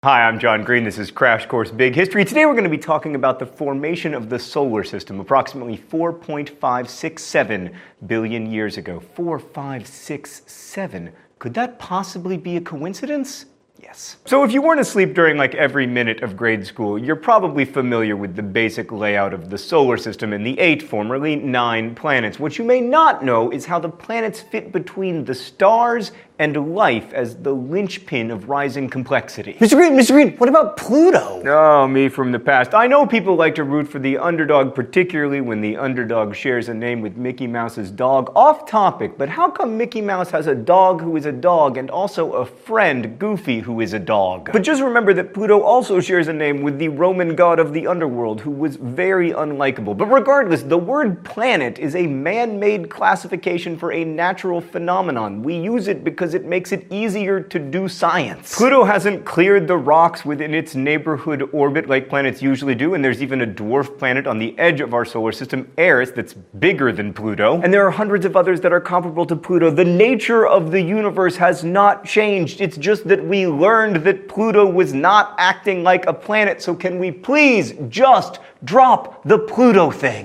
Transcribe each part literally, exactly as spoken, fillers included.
Hi, I'm John Green. This is Crash Course Big History. Today we're going to be talking about the formation of the solar system approximately four point five six seven billion years ago. four, five, six, seven. Could that possibly be a coincidence? Yes. So if you weren't asleep during like every minute of grade school, you're probably familiar with the basic layout of the solar system and the eight, formerly nine, planets. What you may not know is how the planets fit between the stars and life as the linchpin of rising complexity. Mister Green, Mister Green, what about Pluto? Oh, me from the past. I know people like to root for the underdog, particularly when the underdog shares a name with Mickey Mouse's dog. Off topic, but how come Mickey Mouse has a dog who is a dog and also a friend, Goofy, who is a dog? But just remember that Pluto also shares a name with the Roman god of the underworld, who was very unlikable. But regardless, the word planet is a man-made classification for a natural phenomenon. We use it because it makes it easier to do science. Pluto hasn't cleared the rocks within its neighborhood orbit like planets usually do, and there's even a dwarf planet on the edge of our solar system, Eris, that's bigger than Pluto. And there are hundreds of others that are comparable to Pluto. The nature of the universe has not changed. It's just that we learned that Pluto was not acting like a planet, so can we please just drop the Pluto thing?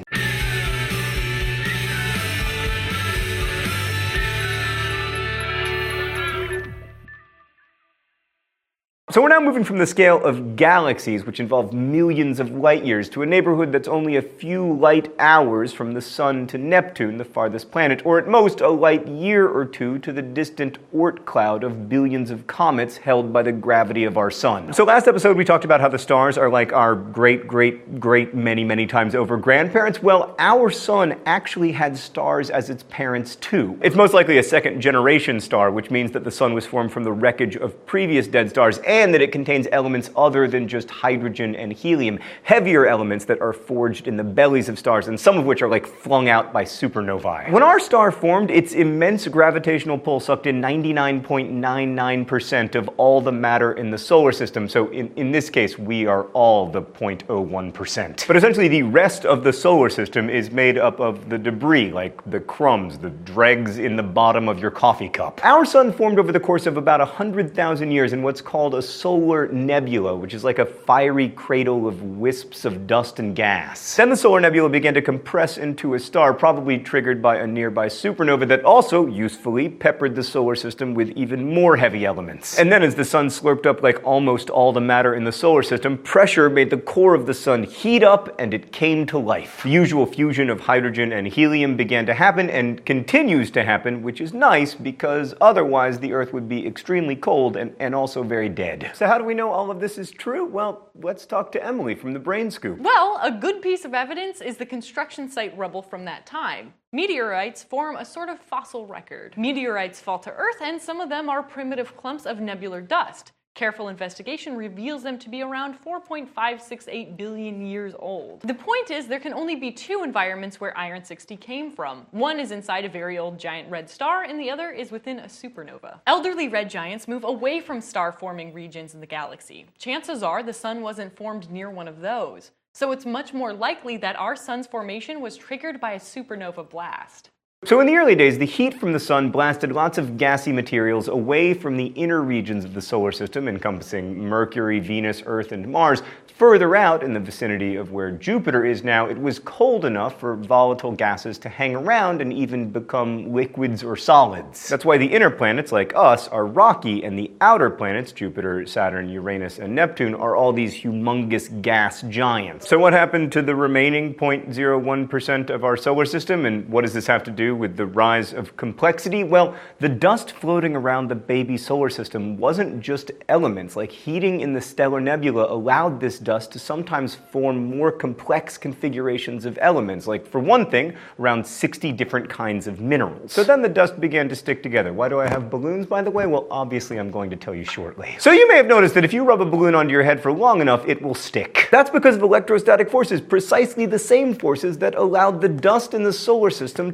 So we're now moving from the scale of galaxies, which involve millions of light years, to a neighborhood that's only a few light hours from the Sun to Neptune, the farthest planet, or at most a light year or two to the distant Oort cloud of billions of comets held by the gravity of our Sun. So last episode we talked about how the stars are like our great, great, great many, many times over grandparents. Well, our Sun actually had stars as its parents too. It's most likely a second generation star, which means that the Sun was formed from the wreckage of previous dead stars, and that it contains elements other than just hydrogen and helium, heavier elements that are forged in the bellies of stars, and some of which are like flung out by supernovae. When our star formed, its immense gravitational pull sucked in ninety-nine point nine nine percent of all the matter in the solar system, so in, in this case we are all the zero point zero one percent. But essentially the rest of the solar system is made up of the debris, like the crumbs, the dregs in the bottom of your coffee cup. Our Sun formed over the course of about one hundred thousand years in what's called a solar nebula, which is like a fiery cradle of wisps of dust and gas. Then the solar nebula began to compress into a star, probably triggered by a nearby supernova that also, usefully, peppered the solar system with even more heavy elements. And then as the Sun slurped up like almost all the matter in the solar system, pressure made the core of the Sun heat up and it came to life. The usual fusion of hydrogen and helium began to happen and continues to happen, which is nice because otherwise the Earth would be extremely cold and, and also very dead. So how do we know all of this is true? Well, let's talk to Emily from the Brain Scoop. Well, a good piece of evidence is the construction site rubble from that time. Meteorites form a sort of fossil record. Meteorites fall to Earth, and some of them are primitive clumps of nebular dust. Careful investigation reveals them to be around four point five six eight billion years old. The point is, there can only be two environments where iron sixty came from. One is inside a very old giant red star, and the other is within a supernova. Elderly red giants move away from star-forming regions in the galaxy. Chances are the Sun wasn't formed near one of those. So it's much more likely that our Sun's formation was triggered by a supernova blast. So in the early days, the heat from the Sun blasted lots of gassy materials away from the inner regions of the solar system, encompassing Mercury, Venus, Earth, and Mars. Further out, in the vicinity of where Jupiter is now, it was cold enough for volatile gases to hang around and even become liquids or solids. That's why the inner planets, like us, are rocky, and the outer planets, Jupiter, Saturn, Uranus, and Neptune, are all these humongous gas giants. So what happened to the remaining zero point zero one percent of our solar system, and what does this have to do with the rise of complexity? Well, the dust floating around the baby solar system wasn't just elements. Like heating in the stellar nebula allowed this dust to sometimes form more complex configurations of elements, like for one thing, around sixty different kinds of minerals. So then the dust began to stick together. Why do I have balloons, by the way? Well, obviously I'm going to tell you shortly. So you may have noticed that if you rub a balloon onto your head for long enough, it will stick. That's because of electrostatic forces, precisely the same forces that allowed the dust in the solar system to gently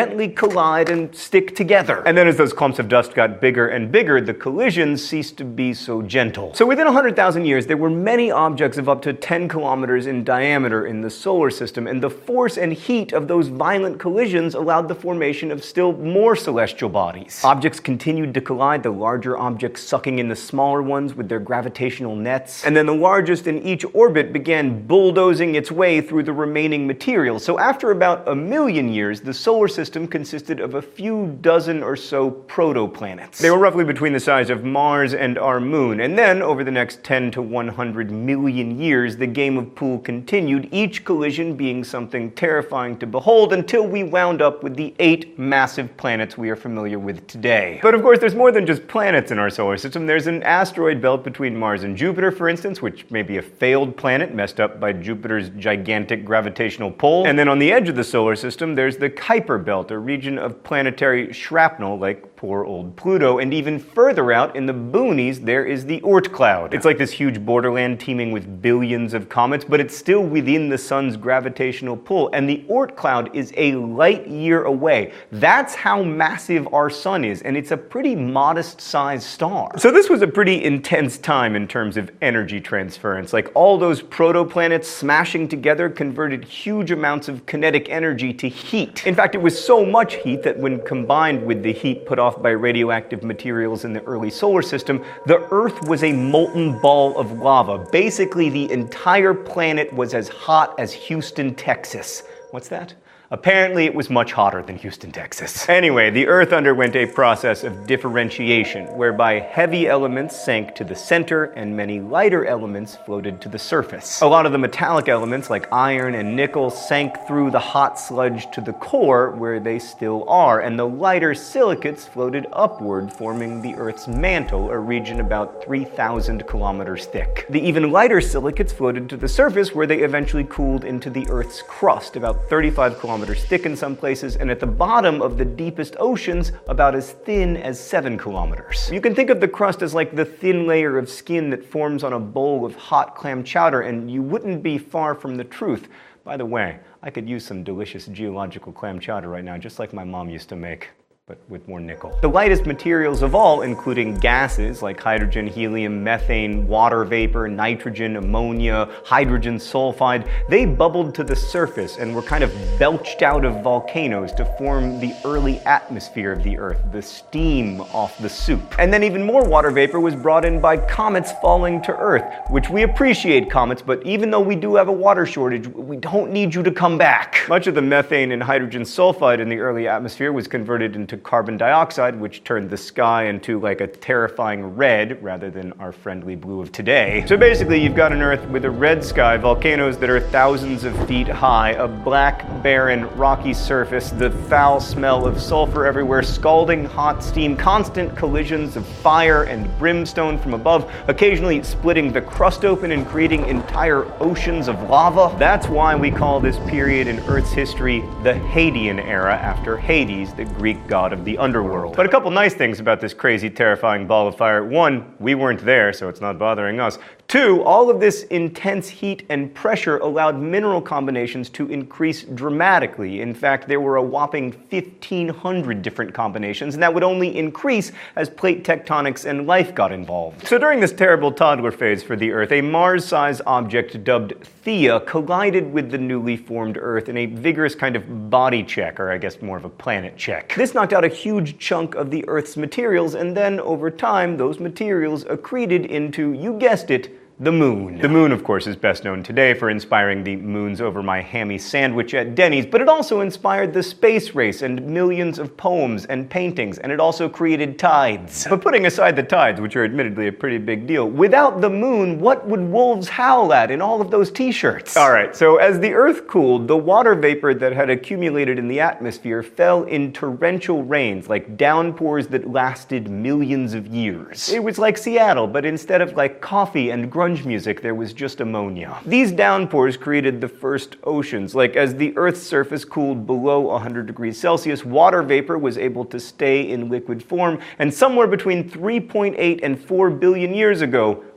gently collide and stick together. And then as those clumps of dust got bigger and bigger, the collisions ceased to be so gentle. So within one hundred thousand years, there were many objects of up to ten kilometers in diameter in the solar system, and the force and heat of those violent collisions allowed the formation of still more celestial bodies. Objects continued to collide, the larger objects sucking in the smaller ones with their gravitational nets, and then the largest in each orbit began bulldozing its way through the remaining material. So after about a million years, the solar system consisted of a few dozen or so protoplanets. They were roughly between the size of Mars and our moon, and then over the next ten to one hundred million years, the game of pool continued, each collision being something terrifying to behold, until we wound up with the eight massive planets we are familiar with today. But of course, there's more than just planets in our solar system. There's an asteroid belt between Mars and Jupiter, for instance, which may be a failed planet messed up by Jupiter's gigantic gravitational pull. And then on the edge of the solar system, there's the Kuiper belt, a region of planetary shrapnel like poor old Pluto. And even further out in the boonies, there is the Oort cloud. It's like this huge borderland teeming with billions of comets, but it's still within the sun's gravitational pull. And the Oort cloud is a light year away. That's how massive our sun is, and it's a pretty modest-sized star. So this was a pretty intense time in terms of energy transference. Like, all those protoplanets smashing together converted huge amounts of kinetic energy to heat. In fact, it was so much heat that when combined with the heat put off by radioactive materials in the early solar system, the Earth was a molten ball of lava. Basically, the entire planet was as hot as Houston, Texas. What's that? Apparently, it was much hotter than Houston, Texas. Anyway, the Earth underwent a process of differentiation, whereby heavy elements sank to the center and many lighter elements floated to the surface. A lot of the metallic elements, like iron and nickel, sank through the hot sludge to the core, where they still are, and the lighter silicates floated upward, forming the Earth's mantle, a region about three thousand kilometers thick. The even lighter silicates floated to the surface, where they eventually cooled into the Earth's crust, about thirty-five kilometers thick in some places, and at the bottom of the deepest oceans, about as thin as seven kilometers. You can think of the crust as like the thin layer of skin that forms on a bowl of hot clam chowder, and you wouldn't be far from the truth. By the way, I could use some delicious geological clam chowder right now, just like my mom used to make, but with more nickel. The lightest materials of all, including gases like hydrogen, helium, methane, water vapor, nitrogen, ammonia, hydrogen sulfide, they bubbled to the surface and were kind of belched out of volcanoes to form the early atmosphere of the Earth, the steam off the soup. And then even more water vapor was brought in by comets falling to Earth, which we appreciate, comets, but even though we do have a water shortage, we don't need you to come back. Much of the methane and hydrogen sulfide in the early atmosphere was converted into carbon dioxide, which turned the sky into like a terrifying red rather than our friendly blue of today. So basically, you've got an Earth with a red sky, volcanoes that are thousands of feet high, a black, barren, rocky surface, the foul smell of sulfur everywhere, scalding hot steam, constant collisions of fire and brimstone from above, occasionally splitting the crust open and creating entire oceans of lava. That's why we call this period in Earth's history the Hadean era, after Hades, the Greek god of the underworld. But a couple nice things about this crazy, terrifying ball of fire. One, we weren't there, so it's not bothering us. Two, all of this intense heat and pressure allowed mineral combinations to increase dramatically. In fact, there were a whopping fifteen hundred different combinations, and that would only increase as plate tectonics and life got involved. So during this terrible toddler phase for the Earth, a Mars-sized object dubbed Theia collided with the newly formed Earth in a vigorous kind of body check, or I guess more of a planet check. This knocked out a huge chunk of the Earth's materials, and then over time, those materials accreted into, you guessed it, the moon. The moon, of course, is best known today for inspiring the moons over my hammy sandwich at Denny's, but it also inspired the space race and millions of poems and paintings, and it also created tides. But putting aside the tides, which are admittedly a pretty big deal, without the moon, what would wolves howl at in all of those t-shirts? Alright, so as the Earth cooled, the water vapor that had accumulated in the atmosphere fell in torrential rains, like downpours that lasted millions of years. It was like Seattle, but instead of like coffee and grunge music, there was just ammonia. These downpours created the first oceans. Like, as the Earth's surface cooled below one hundred degrees Celsius, water vapor was able to stay in liquid form, and somewhere between three point eight and four billion years ago,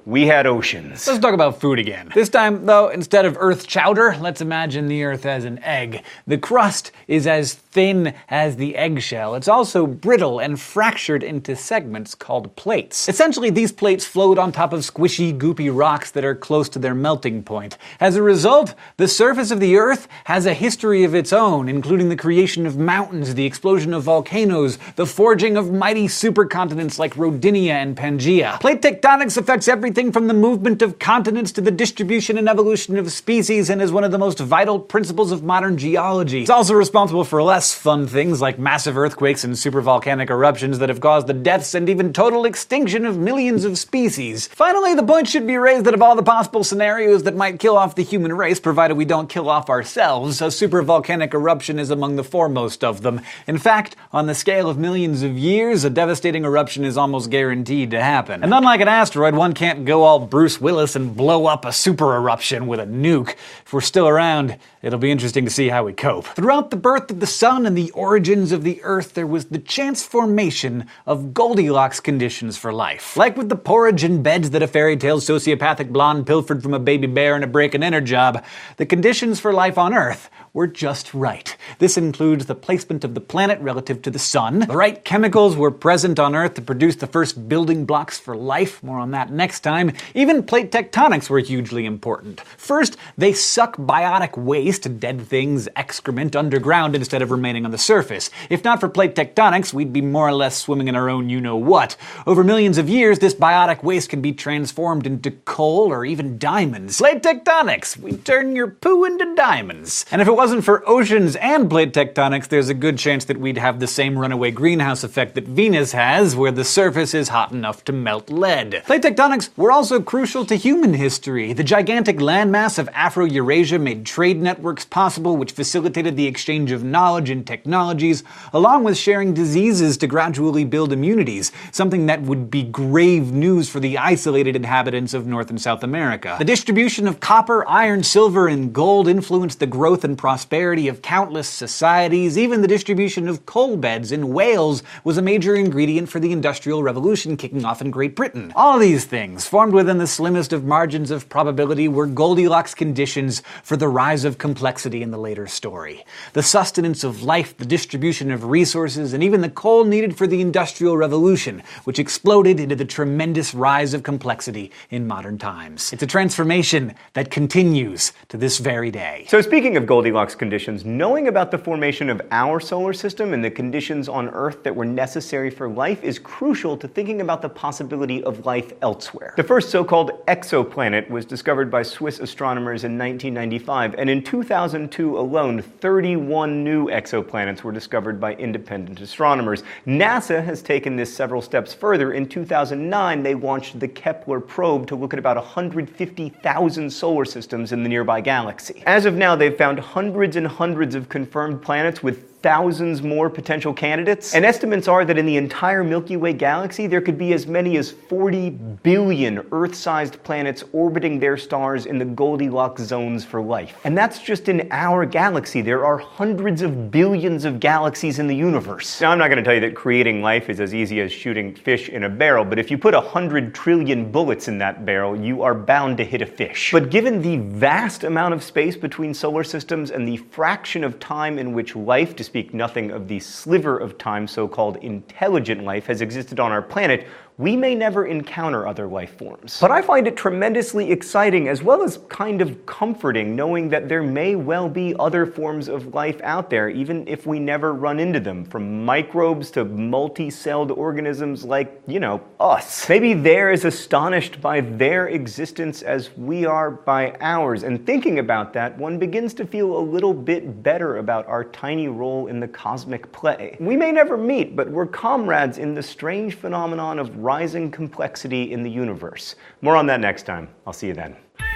we had oceans. Let's talk about food again. This time, though, instead of Earth chowder, let's imagine the Earth as an egg. The crust is as thin as the eggshell. It's also brittle and fractured into segments called plates. Essentially, these plates float on top of squishy, goopy rocks that are close to their melting point. As a result, the surface of the Earth has a history of its own, including the creation of mountains, the explosion of volcanoes, the forging of mighty supercontinents like Rodinia and Pangaea. Plate tectonics affects everything from the movement of continents to the distribution and evolution of species, and is one of the most vital principles of modern geology. It's also responsible for less fun things like massive earthquakes and supervolcanic eruptions that have caused the deaths and even total extinction of millions of species. Finally, the point should be raised that of all the possible scenarios that might kill off the human race, provided we don't kill off ourselves, a supervolcanic eruption is among the foremost of them. In fact, on the scale of millions of years, a devastating eruption is almost guaranteed to happen. And unlike an asteroid, one can't go all Bruce Willis and blow up a super eruption with a nuke. If we're still around, it'll be interesting to see how we cope. Throughout the birth of the sun and the origins of the Earth, there was the chance formation of Goldilocks conditions for life. Like with the porridge and beds that a fairy tale sociopathic blonde pilfered from a baby bear in a break-and-enter job, the conditions for life on Earth were just right. This includes the placement of the planet relative to the sun. The right chemicals were present on Earth to produce the first building blocks for life. More on that next time. Even plate tectonics were hugely important. First, they suck biotic waste, dead things, excrement, underground instead of remaining on the surface. If not for plate tectonics, we'd be more or less swimming in our own you-know-what. Over millions of years, this biotic waste can be transformed into coal or even diamonds. Plate tectonics! We turn your poo into diamonds. And if it wasn't for oceans and plate tectonics, there's a good chance that we'd have the same runaway greenhouse effect that Venus has, where the surface is hot enough to melt lead. Plate tectonics were also crucial to human history. The gigantic landmass of Afro-Eurasia made trade networks possible, which facilitated the exchange of knowledge and technologies, along with sharing diseases to gradually build immunities, something that would be grave news for the isolated inhabitants of North and South America. The distribution of copper, iron, silver, and gold influenced the growth and prosperity of countless societies. Even the distribution of coal beds in Wales was a major ingredient for the Industrial Revolution kicking off in Great Britain. All these things, formed within the slimmest of margins of probability, were Goldilocks conditions for the rise of complexity in the later story. The sustenance of life, the distribution of resources, and even the coal needed for the Industrial Revolution, which exploded into the tremendous rise of complexity in modern times. It's a transformation that continues to this very day. So speaking of Goldilocks conditions, knowing about the formation of our solar system and the conditions on Earth that were necessary for life is crucial to thinking about the possibility of life elsewhere. The first so-called exoplanet was discovered by Swiss astronomers in nineteen ninety-five, and in two thousand two alone, thirty-one new exoplanets were discovered by independent astronomers. NASA has taken this several steps further. In two thousand nine, they launched the Kepler probe to look at about one hundred fifty thousand solar systems in the nearby galaxy. As of now, they've found hundreds and hundreds of confirmed planets with thousands more potential candidates, and estimates are that in the entire Milky Way galaxy there could be as many as forty billion Earth-sized planets orbiting their stars in the Goldilocks zones for life. And that's just in our galaxy. There are hundreds of billions of galaxies in the universe. Now, I'm not going to tell you that creating life is as easy as shooting fish in a barrel, but if you put a hundred trillion bullets in that barrel, you are bound to hit a fish. But given the vast amount of space between solar systems and the fraction of time in which life, to speak nothing of the sliver of time so-called intelligent life, has existed on our planet, we may never encounter other life forms. But I find it tremendously exciting as well as kind of comforting knowing that there may well be other forms of life out there, even if we never run into them, from microbes to multi-celled organisms like, you know, us. Maybe they're as astonished by their existence as we are by ours, and thinking about that, one begins to feel a little bit better about our tiny role in the cosmic play. We may never meet, but we're comrades in the strange phenomenon of rising complexity in the universe. More on that next time. I'll see you then.